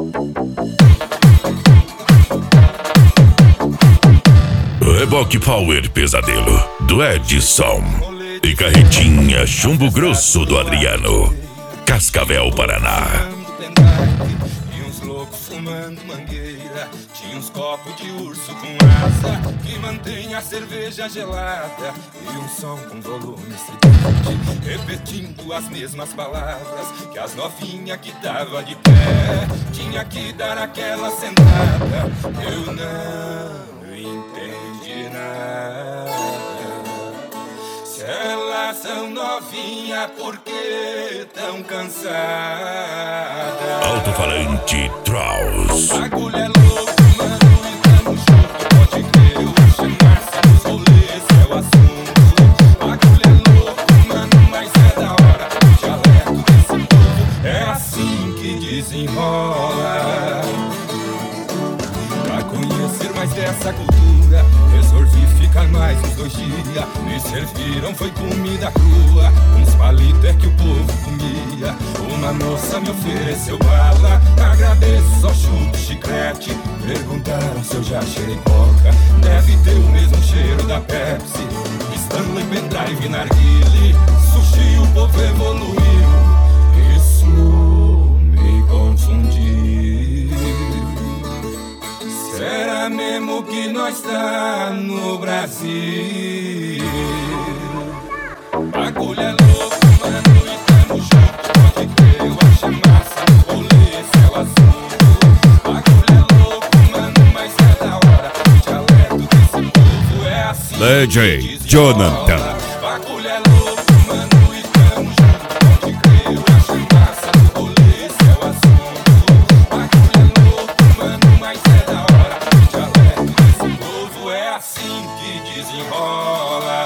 Reboque Power Pesadelo do Edson e Carretinha Chumbo Grosso do Adriano, Cascavel, Paraná. E uns loucos fumando mangueira, tinha uns copos de urso com asa que mantém a cerveja gelada e um som com volume estridente, repetindo as mesmas palavras que as novinhas que tava de pé tinha que dar aquela sentada. Eu não entendi nada. Se elas são novinhas, por que tão cansadas? Alto-falante Traus. Bagulho é louco, mano, e tamo junto. Pode crer, eu vou chamar se nos rolês, é o assunto. Bagulho é louco, mano, mas é da hora. O dialeto desse povo é assim que desenrola. Pra conhecer mais dessa cultura, resolvi ficar mais uns 2 dias. Me serviram, foi comida crua, uns palitos é que o povo comia. Uma moça me ofereceu bala, agradeço, só chupo chiclete. Perguntaram se eu já cheirei coca, deve ter o mesmo cheiro da Pepsi. Stanley, pendrive, narguile, sushi, o povo evoluiu. Isso me confundiu. Será mesmo que nós tá no Brasil? Bagulho é louco, mano, e tamo junto. Pode crer, eu acho massa no rolê, esse é o assunto. Bagulho é louco, mano, mas é da hora. O dialeto desse povo é assim. DJ Jonathan. Bagulho é louco, mano, e tamo junto. Pode crer, eu acho massa no rolê, esse é o assunto. Bagulho é louco, mano, mas é da hora. O dialeto desse povo é assim que desenrola.